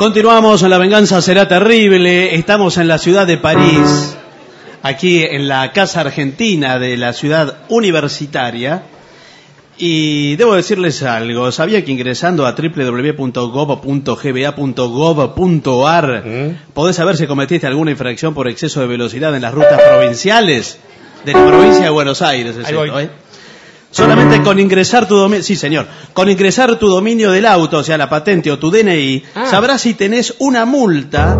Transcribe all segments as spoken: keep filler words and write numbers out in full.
Continuamos, La Venganza Será Terrible. Estamos en la ciudad de París, aquí en la Casa Argentina de la ciudad universitaria. Y debo decirles algo, ¿sabía que ingresando a doble u doble u doble u punto gov punto g b a punto gov punto a r ¿Mm? podés saber si cometiste alguna infracción por exceso de velocidad en las rutas provinciales de la provincia de Buenos Aires? Es cierto, ¿eh? Solamente con ingresar tu dominio, sí señor, con ingresar tu dominio del auto, o sea la patente o tu D N I, ah. sabrás si tenés una multa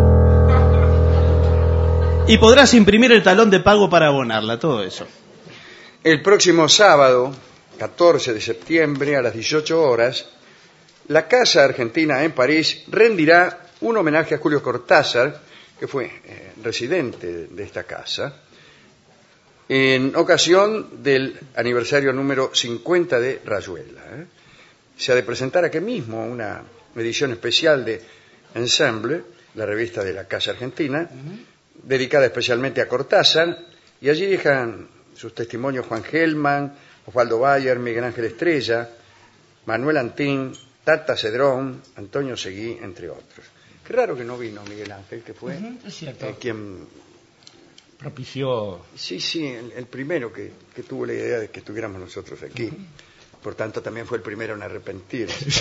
y podrás imprimir el talón de pago para abonarla, todo eso. El próximo sábado, catorce de septiembre, a las dieciocho horas, la Casa Argentina en París rendirá un homenaje a Julio Cortázar, que fue eh, residente de esta casa, en ocasión del aniversario número cincuenta de Rayuela. ¿eh? Se ha de presentar aquí mismo una edición especial de Ensemble, la revista de la Casa Argentina, uh-huh. dedicada especialmente a Cortázar, y allí dejan sus testimonios Juan Gelman, Osvaldo Bayer, Miguel Ángel Estrella, Manuel Antín, Tata Cedrón, Antonio Seguí, entre otros. Qué raro que no vino Miguel Ángel, que fue uh-huh, es cierto. Eh, quien propició... Sí, sí, el, el primero que, que tuvo la idea de que estuviéramos nosotros aquí. Uh-huh. Por tanto, también fue el primero en arrepentirse.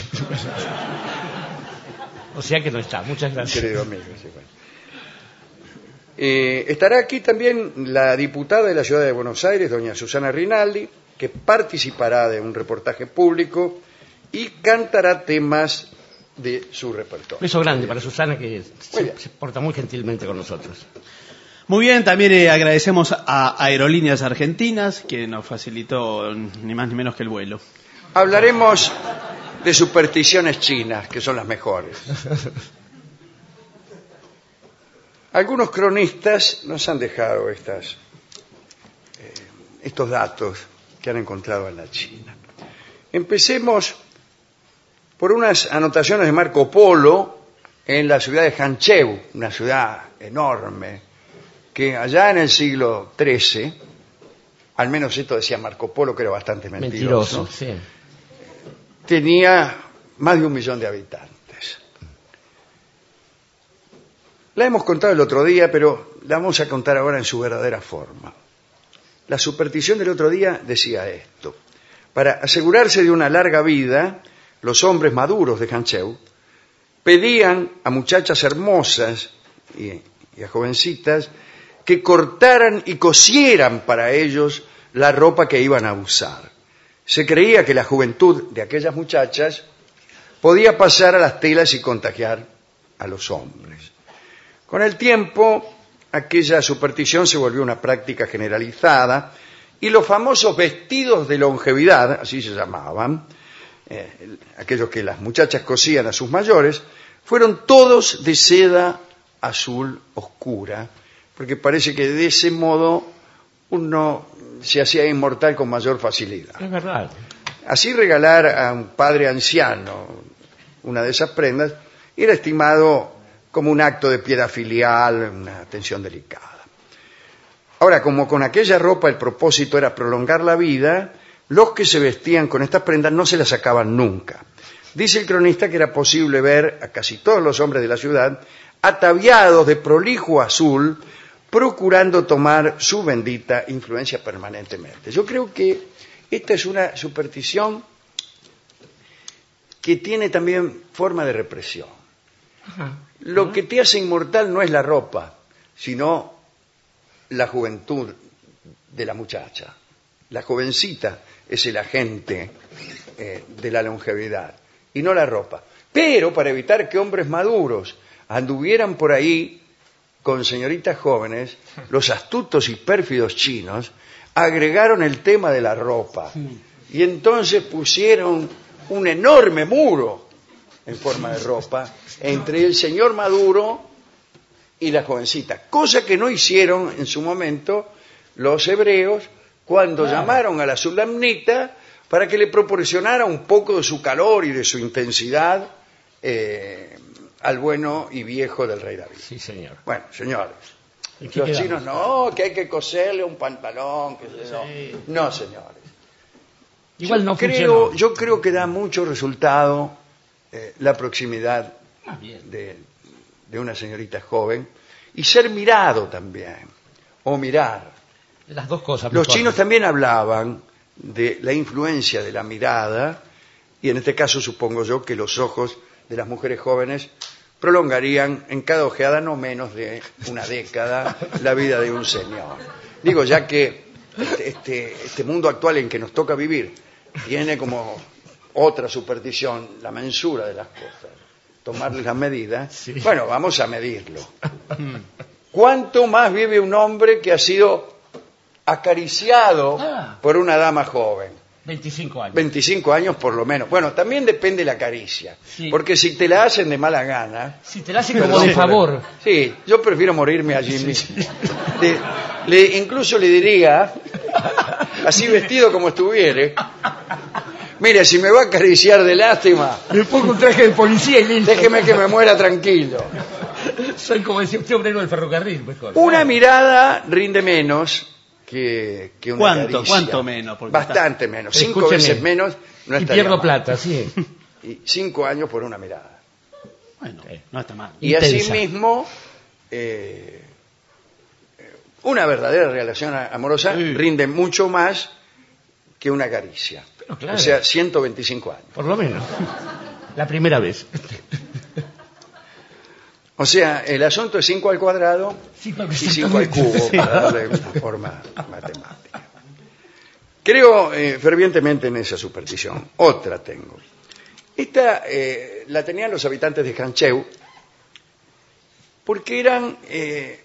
O sea que no está. Muchas gracias. Querido amigo, sí, bueno. Eh, estará aquí también la diputada de la Ciudad de Buenos Aires, doña Susana Rinaldi, que participará de un reportaje público y cantará temas de su repertorio. Beso grande para Susana, que se, se porta muy gentilmente con nosotros. Muy bien, también eh, agradecemos a Aerolíneas Argentinas, que nos facilitó ni más ni menos que el vuelo. Hablaremos de supersticiones chinas, que son las mejores. Algunos cronistas nos han dejado estas, eh, estos datos que han encontrado en la China. Empecemos por unas anotaciones de Marco Polo en la ciudad de Hancheu, una ciudad enorme, que allá en el siglo trece, al menos esto decía Marco Polo, que era bastante mentiroso, mentiroso sí. tenía más de un millón de habitantes. La hemos contado el otro día, pero la vamos a contar ahora en su verdadera forma. La superstición del otro día decía esto: para asegurarse de una larga vida, los hombres maduros de Hancheu pedían a muchachas hermosas y, y a jovencitas que cortaran y cosieran para ellos la ropa que iban a usar. Se creía que la juventud de aquellas muchachas podía pasar a las telas y contagiar a los hombres. Con el tiempo, aquella superstición se volvió una práctica generalizada y los famosos vestidos de longevidad, así se llamaban, eh, aquellos que las muchachas cosían a sus mayores, fueron todos de seda azul oscura, porque parece que de ese modo uno se hacía inmortal con mayor facilidad. Es verdad. Así regalar a un padre anciano una de esas prendas era estimado como un acto de piedad filial, una atención delicada. Ahora, como con aquella ropa el propósito era prolongar la vida, los que se vestían con estas prendas no se las sacaban nunca. Dice el cronista que era posible ver a casi todos los hombres de la ciudad ataviados de prolijo azul, procurando tomar su bendita influencia permanentemente. Yo creo que esta es una superstición que tiene también forma de represión. Ajá. Lo que te hace inmortal no es la ropa, sino la juventud de la muchacha. La jovencita es el agente eh, de la longevidad, y no la ropa. Pero para evitar que hombres maduros anduvieran por ahí con señoritas jóvenes, los astutos y pérfidos chinos agregaron el tema de la ropa. Y entonces pusieron un enorme muro en forma de ropa entre el señor maduro y la jovencita, cosa que no hicieron en su momento los hebreos cuando claro. llamaron a la sulamnita para que le proporcionara un poco de su calor y de su intensidad eh, al bueno y viejo del rey David. Sí, señor. Bueno, señores, los chinos no, que hay que coserle un pantalón, que sí. no. No, señores. Igual yo no creo, funcionó. Yo creo que da mucho resultado eh, la proximidad Ah, bien. de, de una señorita joven, y ser mirado también, o mirar. Las dos cosas. Los mejor. chinos también hablaban de la influencia de la mirada, y en este caso supongo yo que los ojos de las mujeres jóvenes prolongarían en cada ojeada no menos de una década la vida de un señor. Digo, ya que este, este, este mundo actual en que nos toca vivir tiene como otra superstición la mensura de las cosas, tomarles las medidas, Sí. bueno, vamos a medirlo. ¿Cuánto más vive un hombre que ha sido acariciado Ah. por una dama joven? veinticinco años. veinticinco años por lo menos. Bueno, también depende la caricia. Sí. Porque si te la hacen de mala gana... Si te la hacen como de Perdón, favor. Sí, yo prefiero morirme allí mismo. Le- le- incluso le diría, así vestido como estuviere, mire, si me va a acariciar de lástima, Le pongo un traje de policía y listo. déjeme que me muera tranquilo. Soy como decía usted, obrero del ferrocarril, mejor. Una mirada rinde menos que, que una ¿Cuánto? caricia. ¿Cuánto menos? Porque Bastante menos. Cinco Escúcheme. veces menos no Y estaría pierdo mal. plata, sí. Y cinco años por una mirada. Bueno, Sí. no está mal. Y Intensa. asimismo, eh, una verdadera relación a- amorosa Sí. rinde mucho más que una caricia. Pero claro. O sea, ciento veinticinco años. Por lo menos. La primera vez. O sea, el asunto es cinco al cuadrado Cinco al- y cinco al cubo, Sí. para darle una forma matemática. Creo eh, fervientemente en esa superstición. Otra tengo. Esta eh, la tenían los habitantes de Hancheu porque eran eh,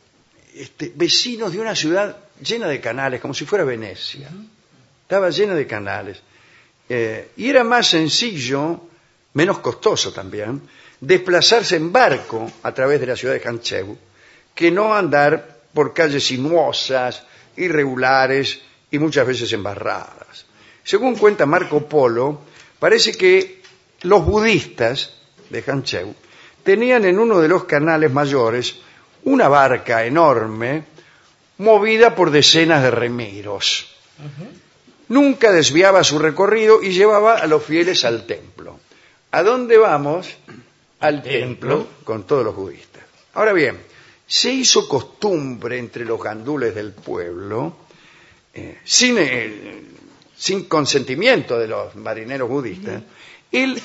este, vecinos de una ciudad llena de canales, como si fuera Venecia. Estaba llena de canales. Eh, y era más sencillo, menos costoso también, desplazarse en barco a través de la ciudad de Hancheu que no andar por calles sinuosas, irregulares y muchas veces embarradas. Según cuenta Marco Polo, parece que los budistas de Hancheu tenían en uno de los canales mayores una barca enorme movida por decenas de remeros. Nunca desviaba su recorrido y llevaba a los fieles al templo. ¿A dónde vamos? Al templo con todos los budistas. Ahora bien, se hizo costumbre entre los gandules del pueblo, eh, sin, eh, sin consentimiento de los marineros budistas, el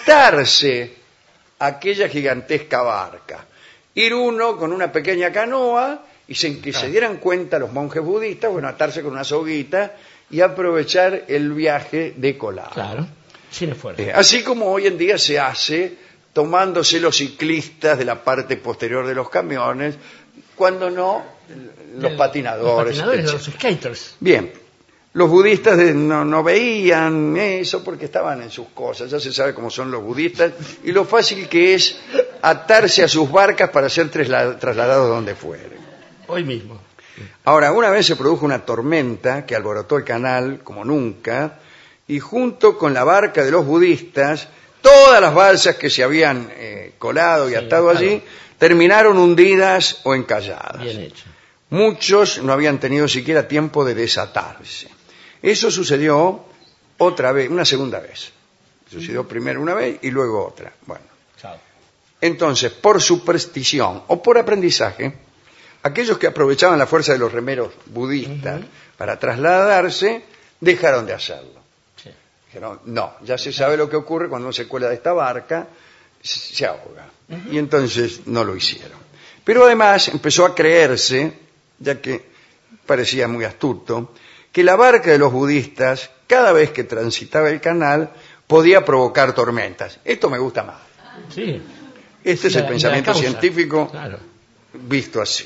atarse a aquella gigantesca barca. Ir uno con una pequeña canoa y sin que se dieran cuenta los monjes budistas, bueno, atarse con una soguita y aprovechar el viaje de colado. Claro. Sin esfuerzo. Eh, así como hoy en día se hace tomándose los ciclistas de la parte posterior de los camiones, cuando no, los Del- patinadores. Los patinadores, etcétera. los skaters. Bien, los budistas de- no, no veían eso porque estaban en sus cosas, ya se sabe cómo son los budistas, y lo fácil que es atarse a sus barcas para ser trasla- trasladados donde fuere. Hoy mismo. Ahora, una vez se produjo una tormenta que alborotó el canal como nunca, y junto con la barca de los budistas, todas las balsas que se habían eh, colado y Sí, atado claro. allí, terminaron hundidas o encalladas. Bien hecho. Muchos no habían tenido siquiera tiempo de desatarse. Eso sucedió otra vez, una segunda vez. Sucedió primero una vez y luego otra. Bueno, Chao. entonces, por superstición o por aprendizaje, aquellos que aprovechaban la fuerza de los remeros budistas para trasladarse, dejaron de hacerlo. Sí. Dijeron, no, ya se sabe lo que ocurre cuando uno se cuela de esta barca, se se ahoga. Y entonces no lo hicieron. Pero además empezó a creerse, ya que parecía muy astuto, que la barca de los budistas, cada vez que transitaba el canal, podía provocar tormentas. Esto me gusta más. Sí. Este es La- el la pensamiento causa. científico Claro. visto así.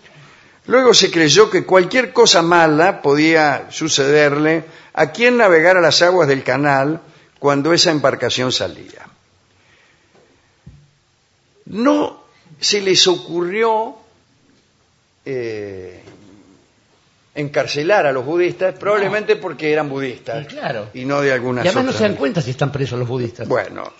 Luego se creyó que cualquier cosa mala podía sucederle a quien navegara las aguas del canal cuando esa embarcación salía. No se les ocurrió eh, encarcelar a los budistas, probablemente porque eran budistas Y claro. y no de algunas Y además no otras. se dan cuenta si están presos los budistas. Bueno,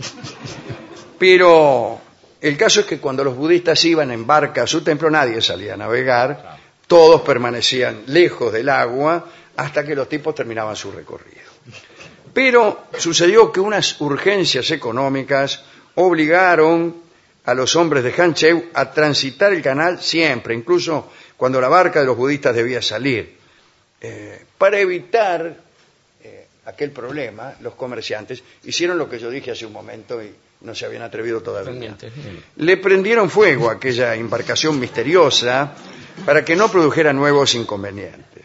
pero el caso es que cuando los budistas iban en barca a su templo, nadie salía a navegar, todos permanecían lejos del agua hasta que los tipos terminaban su recorrido. Pero sucedió que unas urgencias económicas obligaron a los hombres de Hancheu a transitar el canal siempre, incluso cuando la barca de los budistas debía salir. Eh, para evitar eh, aquel problema, los comerciantes hicieron lo que yo dije hace un momento y no se habían atrevido todavía. Le prendieron fuego a aquella embarcación misteriosa para que no produjera nuevos inconvenientes.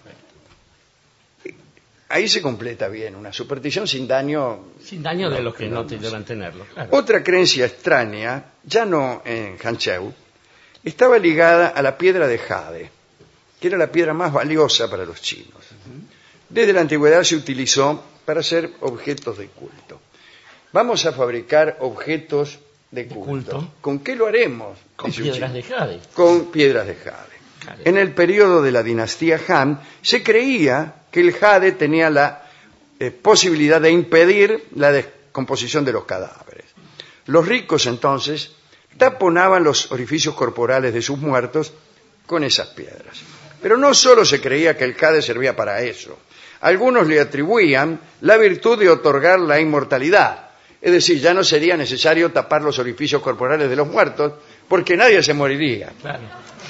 Ahí se completa bien, una superstición sin daño. Sin daño de los que no deban tenerlo. Claro. Otra creencia extraña, ya no en Hancheu, estaba ligada a la piedra de jade, que era la piedra más valiosa para los chinos. Desde la antigüedad se utilizó para hacer objetos de culto. Vamos a fabricar objetos de culto. ¿De culto? ¿Con qué lo haremos? Con piedras de jade. Con piedras de jade. jade. En el periodo de la dinastía Han se creía que el jade tenía la eh, posibilidad de impedir la descomposición de los cadáveres. Los ricos entonces taponaban los orificios corporales de sus muertos con esas piedras. Pero no solo se creía que el jade servía para eso. Algunos le atribuían la virtud de otorgar la inmortalidad. Es decir, ya no sería necesario tapar los orificios corporales de los muertos porque nadie se moriría. Claro.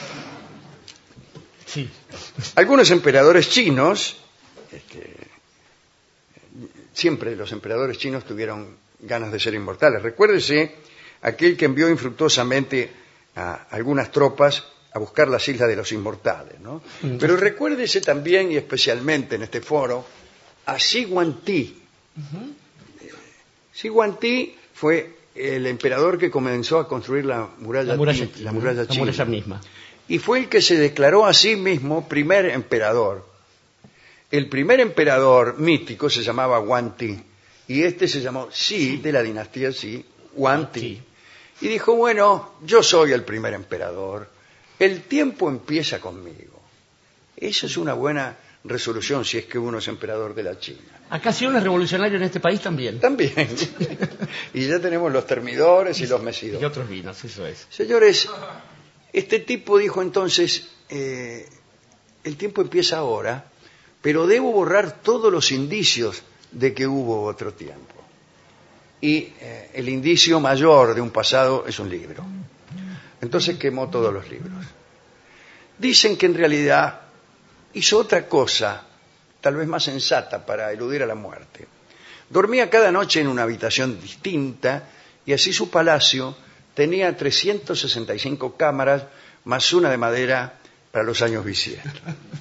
Sí. Algunos emperadores chinos, este, siempre los emperadores chinos tuvieron ganas de ser inmortales. Recuérdese aquel que envió infructuosamente a algunas tropas a buscar las islas de los inmortales, ¿no? Mm. Pero recuérdese también, y especialmente en este foro, a Xi Guangti. Uh-huh. Xi Guangti fue el emperador que comenzó a construir la muralla, la muralla, la muralla, la muralla china. La muralla misma. Y fue el que se declaró a sí mismo primer emperador. El primer emperador mítico se llamaba Guangti, y este se llamó Xi, de la dinastía Xi, Guangti. Y dijo, bueno, yo soy el primer emperador, el tiempo empieza conmigo. Esa es una buena resolución si es que uno es emperador de la China. Acá sí uno es revolucionario en este país también. También. Y ya tenemos los termidores y los mesidores. Y otros vinos, eso es. Señores, este tipo dijo entonces, eh, el tiempo empieza ahora, pero debo borrar todos los indicios de que hubo otro tiempo. Y eh, el indicio mayor de un pasado es un libro. Entonces quemó todos los libros. Dicen que en realidad hizo otra cosa, tal vez más sensata, para eludir a la muerte. Dormía cada noche en una habitación distinta y así su palacio tenía trescientas sesenta y cinco cámaras más una de madera para los años bisiestos.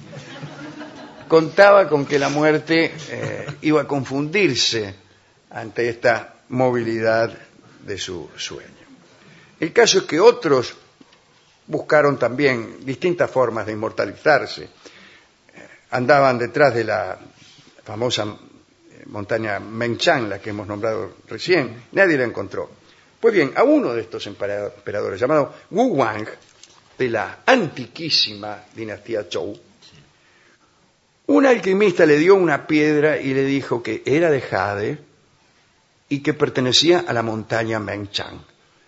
Contaba con que la muerte eh, iba a confundirse ante esta movilidad de su sueño. El caso es que otros buscaron también distintas formas de inmortalizarse. Andaban detrás de la famosa montaña Menchang, la que hemos nombrado recién. Nadie la encontró. Pues bien, a uno de estos emperadores, llamado Wu Wang, de la antiquísima dinastía Zhou, un alquimista le dio una piedra y le dijo que era de jade y que pertenecía a la montaña Menchang.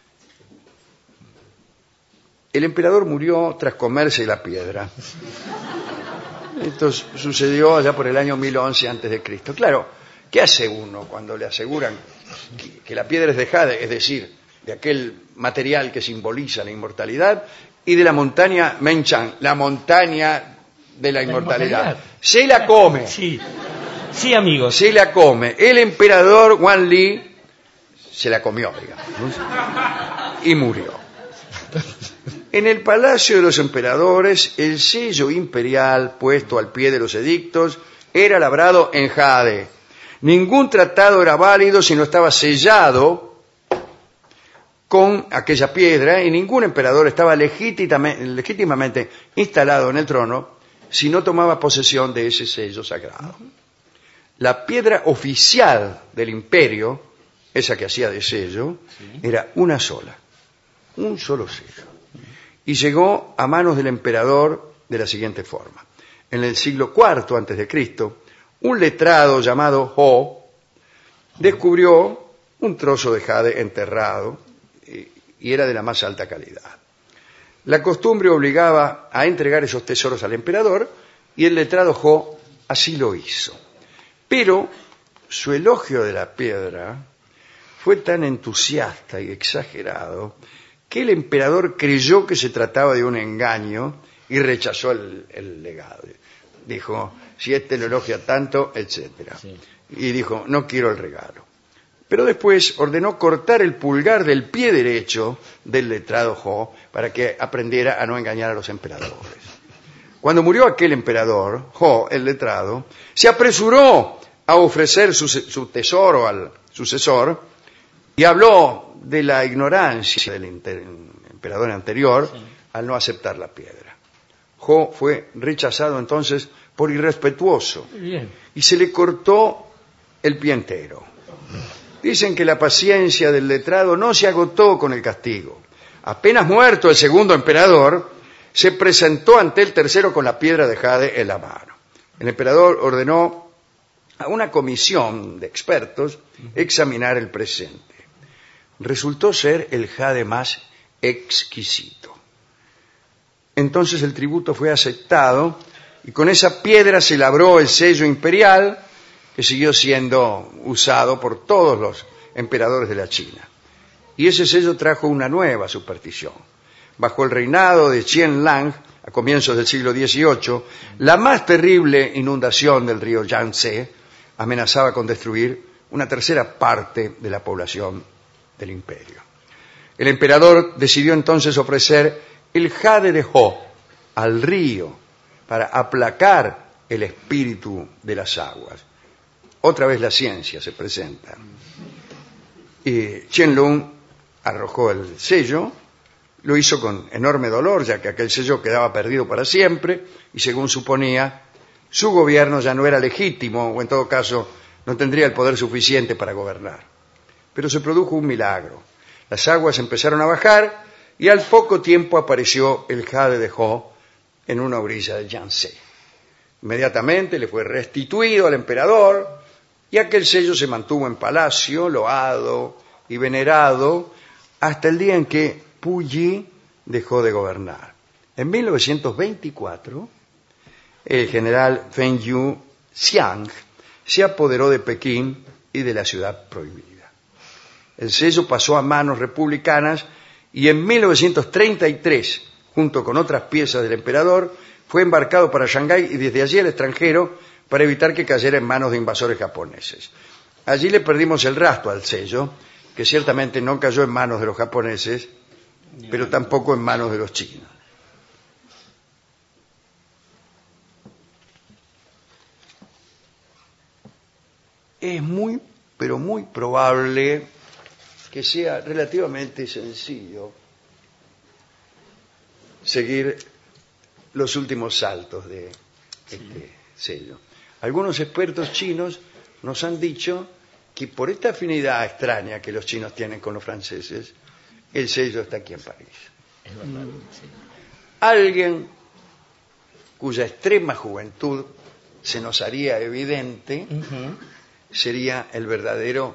El emperador murió tras comerse la piedra. Esto sucedió allá por el año mil once antes de Cristo. Claro, ¿qué hace uno cuando le aseguran que, que la piedra es de jade, es decir, de aquel material que simboliza la inmortalidad, y de la montaña Menchang, la montaña de la, la inmortalidad. inmortalidad? Se la come. Sí, sí, amigos. Se la come. El emperador Wan Li se la comió, digamos, y murió. En el palacio de los emperadores, el sello imperial puesto al pie de los edictos era labrado en jade. Ningún tratado era válido si no estaba sellado con aquella piedra, y ningún emperador estaba legítimamente, legítimamente instalado en el trono si no tomaba posesión de ese sello sagrado. La piedra oficial del imperio, esa que hacía de sello, era una sola, un solo sello. Y llegó a manos del emperador de la siguiente forma. En el siglo cuarto antes de Cristo, un letrado llamado Ho descubrió un trozo de jade enterrado y era de la más alta calidad. La costumbre obligaba a entregar esos tesoros al emperador y el letrado Ho así lo hizo. Pero su elogio de la piedra fue tan entusiasta y exagerado que el emperador creyó que se trataba de un engaño y rechazó el, el legado. Dijo, si este lo elogia tanto, etcétera. Sí. Y dijo, no quiero el regalo. Pero después ordenó cortar el pulgar del pie derecho del letrado Ho para que aprendiera a no engañar a los emperadores. Cuando murió aquel emperador, Ho, el letrado, se apresuró a ofrecer su, su tesoro al sucesor y habló de la ignorancia del inter, emperador anterior sí. al no aceptar la piedra. Ho fue rechazado entonces por irrespetuoso Bien. y se le cortó el pie entero. Dicen que la paciencia del letrado no se agotó con el castigo. Apenas muerto el segundo emperador, se presentó ante el tercero con la piedra de jade en la mano. El emperador ordenó a una comisión de expertos examinar el presente. Resultó ser el jade más exquisito. Entonces el tributo fue aceptado y con esa piedra se labró el sello imperial que siguió siendo usado por todos los emperadores de la China. Y ese sello trajo una nueva superstición. Bajo el reinado de Qian Lang, a comienzos del siglo dieciocho, la más terrible inundación del río Yangtze amenazaba con destruir una tercera parte de la población del imperio. El emperador decidió entonces ofrecer el jade de Ho al río para aplacar el espíritu de las aguas. Otra vez la ciencia se presenta. Y Qianlong arrojó el sello, lo hizo con enorme dolor, ya que aquel sello quedaba perdido para siempre, y según suponía, su gobierno ya no era legítimo, o en todo caso, no tendría el poder suficiente para gobernar. Pero se produjo un milagro. Las aguas empezaron a bajar, y al poco tiempo apareció el jade de Ho en una orilla del Yangtze. Inmediatamente le fue restituido al emperador, y aquel sello se mantuvo en palacio, loado y venerado, hasta el día en que Puyi dejó de gobernar. En mil novecientos veinticuatro, el general Feng Yu Xiang se apoderó de Pekín y de la ciudad prohibida. El sello pasó a manos republicanas y en mil novecientos treinta y tres, junto con otras piezas del emperador, fue embarcado para Shanghái y desde allí al extranjero para evitar que cayera en manos de invasores japoneses. Allí le perdimos el rastro al sello, que ciertamente no cayó en manos de los japoneses, pero tampoco en manos de los chinos. Es muy, pero muy probable que sea relativamente sencillo seguir los últimos saltos de este sí. sello. Algunos expertos chinos nos han dicho que por esta afinidad extraña que los chinos tienen con los franceses, el sello está aquí en París. Es verdad, sí. Alguien cuya extrema juventud se nos haría evidente uh-huh. sería el verdadero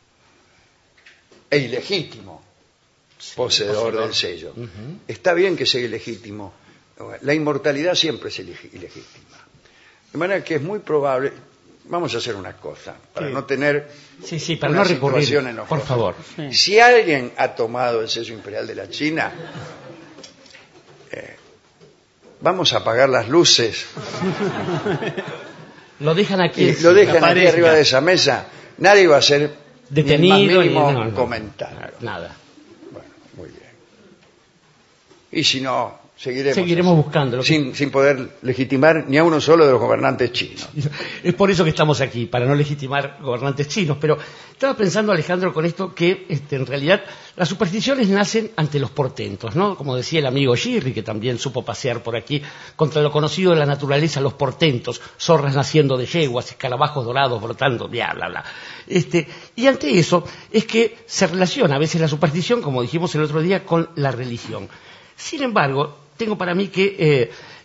e ilegítimo poseedor, poseedor. del sello. Uh-huh. Está bien que sea ilegítimo. La inmortalidad siempre es ilegítima. De manera que es muy probable. Vamos a hacer una cosa, para sí. no tener sí, sí, para una no recurrir, situación enojosa. Por favor. Sí. Si alguien ha tomado el sello imperial de la China, eh, vamos a apagar las luces. Lo dejan aquí. Y lo dejan aquí arriba de esa mesa. Nadie va a ser detenido, ni el más mínimo no, no, comentario. Nada. Bueno, muy bien. Y si no, seguiremos, seguiremos buscándolo. Sin, sin poder legitimar ni a uno solo de los gobernantes chinos. Es por eso que estamos aquí, para no legitimar gobernantes chinos. Pero estaba pensando, Alejandro, con esto que este, en realidad las supersticiones nacen ante los portentos, ¿no? Como decía el amigo Girri, que también supo pasear por aquí, contra lo conocido de la naturaleza, los portentos, zorras naciendo de yeguas, escarabajos dorados brotando, bla, bla, bla. Este, y ante eso es que se relaciona a veces la superstición, como dijimos el otro día, con la religión. Sin embargo, tengo para mí que eh,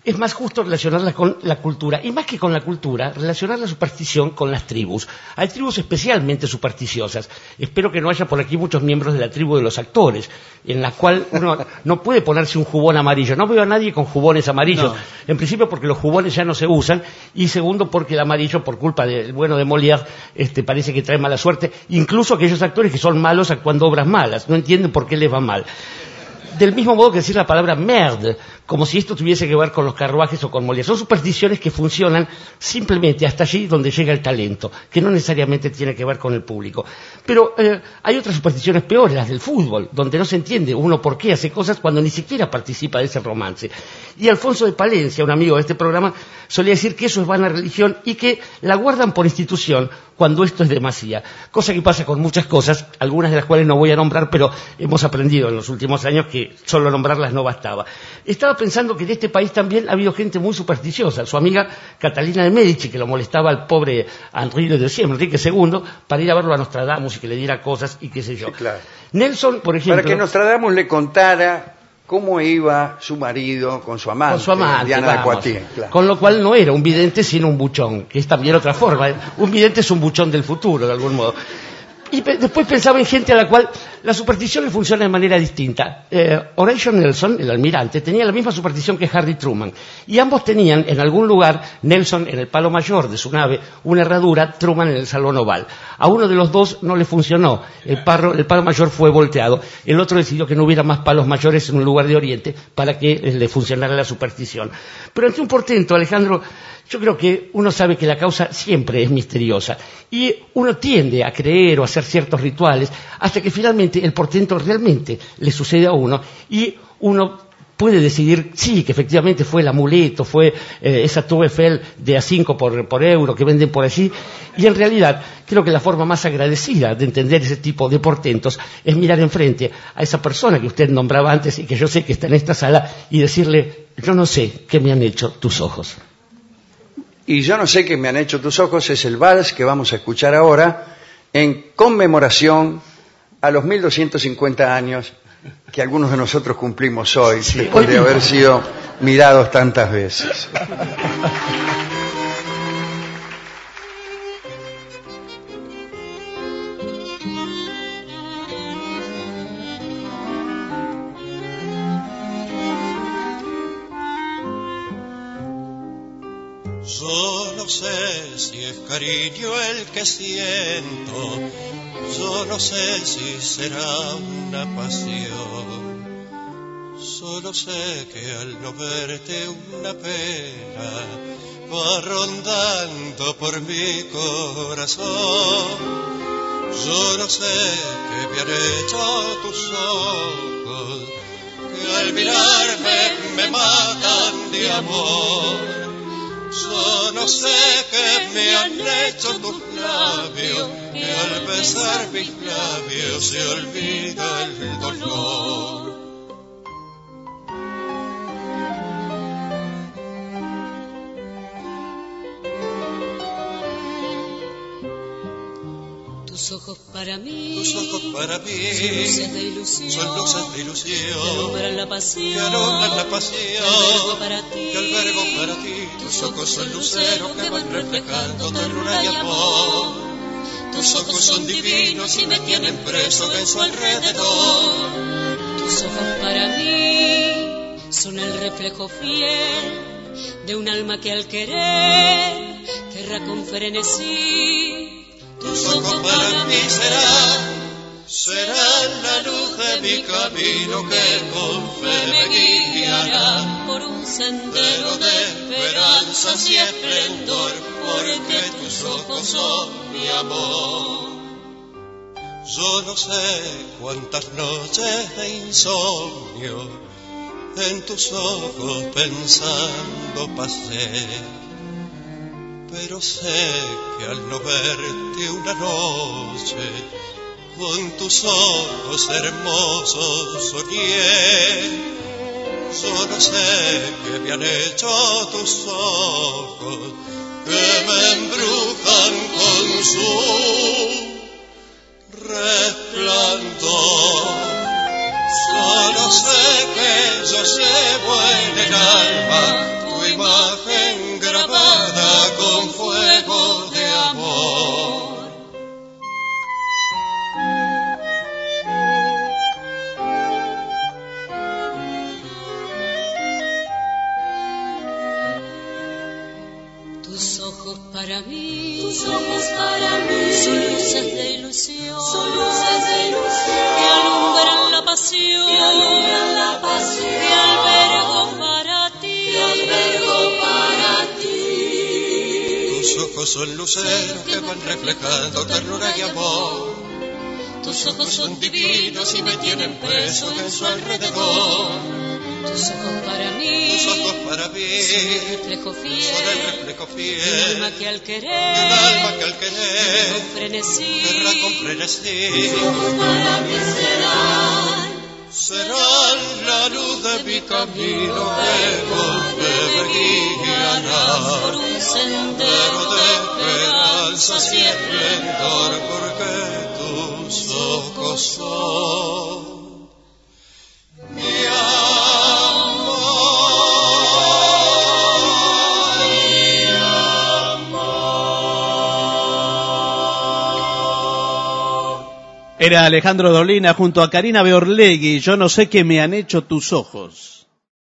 es más justo relacionarla con la cultura, y más que con la cultura, relacionar la superstición con las tribus. Hay tribus especialmente supersticiosas. Espero que no haya por aquí muchos miembros de la tribu de los actores, en la cual uno no puede ponerse un jubón amarillo. No veo a nadie con jubones amarillos. No. En principio porque los jubones ya no se usan, y segundo porque el amarillo, por culpa del bueno de Molière, este, parece que trae mala suerte, incluso aquellos actores que son malos actuando obras malas. No entienden por qué les va mal. Del mismo modo que decir la palabra merde, como si esto tuviese que ver con los carruajes o con Molière. Son supersticiones que funcionan simplemente hasta allí donde llega el talento, que no necesariamente tiene que ver con el público. Pero eh, hay otras supersticiones peores, las del fútbol, donde no se entiende uno por qué hace cosas cuando ni siquiera participa de ese romance. Y Alfonso de Palencia, un amigo de este programa, solía decir que eso es vana religión y que la guardan por institución cuando esto es demasía. Cosa que pasa con muchas cosas, algunas de las cuales no voy a nombrar, pero hemos aprendido en los últimos años que solo nombrarlas no bastaba. Estaba pensando que en este país también ha habido gente muy supersticiosa. Su amiga Catalina de Medici, que lo molestaba al pobre Henri de Enrique segundo, para ir a verlo a Nostradamus y que le diera cosas y qué sé yo. Sí, claro. Nelson, por ejemplo... Para que Nostradamus le contara cómo iba su marido con su amante, con su amante, Diana vamos. de Poitiers. Claro. Con lo cual no era un vidente sino un buchón, que es también otra forma. Un vidente es un buchón del futuro, de algún modo. Y pe después pensaba en gente a la cual la superstición le funciona de manera distinta. Eh, Horatio Nelson, el almirante, tenía la misma superstición que Harry Truman. Y ambos tenían en algún lugar, Nelson en el palo mayor de su nave, una herradura, Truman en el salón oval. A uno de los dos no le funcionó. El, parro, el palo mayor fue volteado. El otro decidió que no hubiera más palos mayores en un lugar de Oriente para que le funcionara la superstición. Pero ante un portento, Alejandro, yo creo que uno sabe que la causa siempre es misteriosa y uno tiende a creer o a hacer ciertos rituales hasta que finalmente el portento realmente le sucede a uno y uno puede decidir, sí, que efectivamente fue el amuleto, fue eh, esa Tour Eiffel de a cinco por, por euro que venden por allí, y en realidad creo que la forma más agradecida de entender ese tipo de portentos es mirar enfrente a esa persona que usted nombraba antes y que yo sé que está en esta sala y decirle, yo no sé qué me han hecho tus ojos. Y yo no sé qué me han hecho tus ojos es el vals que vamos a escuchar ahora en conmemoración a los mil doscientos cincuenta años que algunos de nosotros cumplimos hoy, sí, después de haber sido mirados tantas veces. Yo no sé si es cariño el que siento, yo no sé si será una pasión. Solo sé que al no verte una pena va rondando por mi corazón. Yo no sé qué me han hecho tus ojos, que al mirarme me matan de amor. Yo no sé qué me han hecho tus labios, que al besar mis labios se olvida el dolor. Tus ojos para mí, tus ojos para mí, son luces de ilusión, son luces de ilusión, que alumbran la pasión, que alumbran la pasión, que albergo para ti, que albergo para ti. Tus ojos son luceros que van reflejando ternura y amor. Tus ojos son divinos y me tienen preso en su alrededor. Tus ojos para mí son el reflejo fiel de un alma que al querer querrá con frenesí. Tus ojos para mí serán, serán la luz de mi camino que con fe me guiará por un sendero de esperanzas y esplendor, porque tus ojos son mi amor. Yo no sé cuántas noches de insomnio en tus ojos pensando pasé, pero sé que al no verte una noche con tus ojos hermosos soñé. Yo no sé qué me han hecho tus ojos, que me embrujan con su resplandor. Solo sé que yo llevo en el alma tu para mí, tus ojos para mí, son luces de ilusión, son luces de ilusión, que alumbran la pasión, que alumbran la pasión, que albergo para ti, que albergo para ti. Tus ojos son luceros que van reflejando ternura y amor. Tus ojos son divinos y me tienen preso en su alrededor. tus ojos para mí, Tus ojos para mí son el reflejo son el fiel, reflejo del fiel alma que al del querer, alma que al con querer frenesí, querrá con frenesí. Tus ojos para mí serán, Serán la luz de mi camino que golpe me guiará. por un Pero sendero de de esperanza esperanza y esplendor, porque tus ojos son mi Era Alejandro Dolina junto a Karina Beorlegui, Yo no sé qué me han hecho tus ojos.